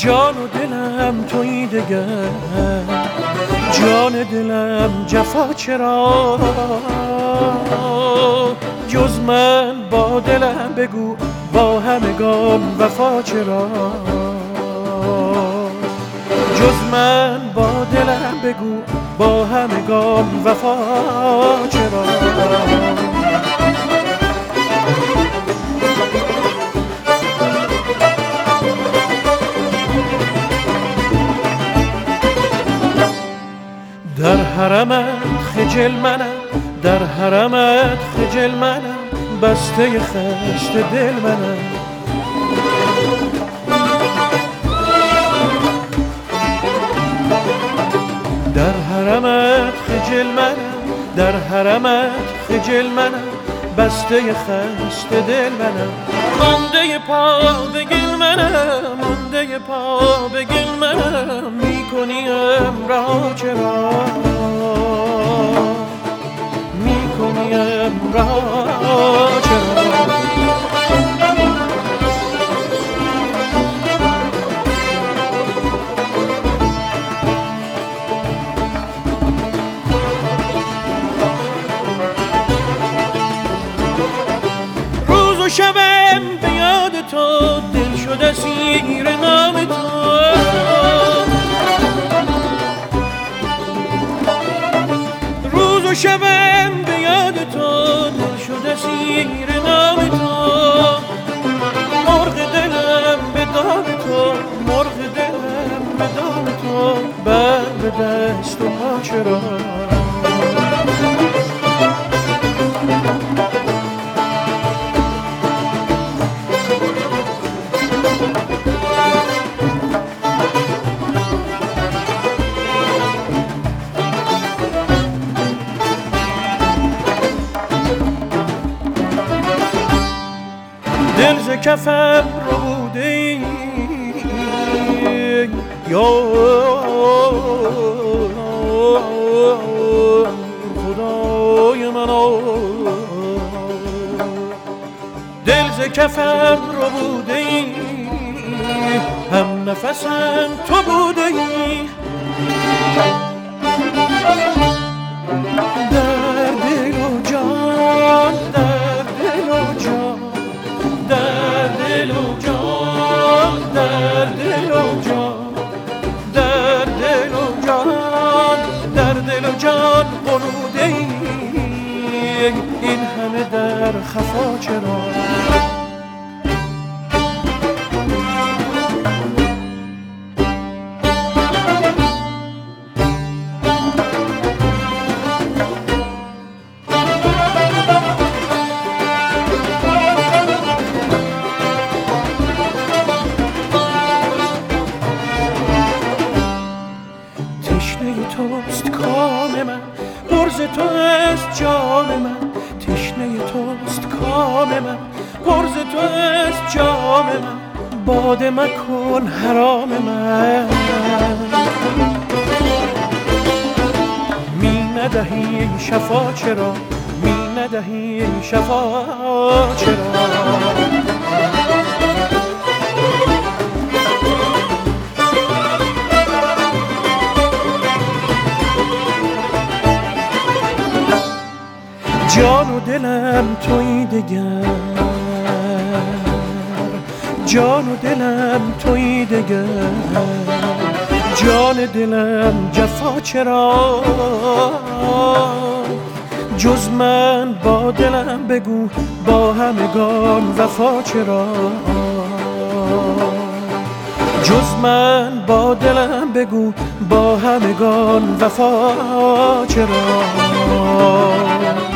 جان و دلم تویی دگر، جان دلم جفا چرا؟ جز من با دلم بگو با همگان وفا چرا؟ جز من با دلم بگو با همگان وفا چرا؟ در حرمت خجل منم، در حرمت خجل منم، بسته خشت دل منم. در حرمت خجل منم، در حرمت خجل منم، بسته خشت دل منم. مانده پا به گل منم، مانده پا به گل منم، میکنیم رها چرا؟ میکنیم رها چرا؟ روز و شبم به یاد تو، دل شده اسیر نام تو. روز و شبم به یاد تو، دل شده اسیر نام تو. مرغ دلم به دام تو، مرغ دلم به دام تو، بر به دست و پا چرا؟ دل ز کفم رو بوده ای یا خدای من، دل ز کفم رو بوده ای، هم نفسم تو بوده ای. در دل و جان، در دل و جان، در دل و جان، در دل و جان، در دل و جان، در دل و جان قنوده ای. این همه در خفا چرا؟ توست کام من، پرز تو است جام من. تشنه توست کام من، پرز تو است جام من. باده مکن حرام من، می ندهی شفا چرا؟ می ندهی شفا چرا؟ جان و دلم تویی دگر، جان و دلم تویی دگر، جان دلم جفا چرا؟ جز من با دلم بگو با همگان وفا چرا؟ جز من با دلم بگو با همگان وفا چرا؟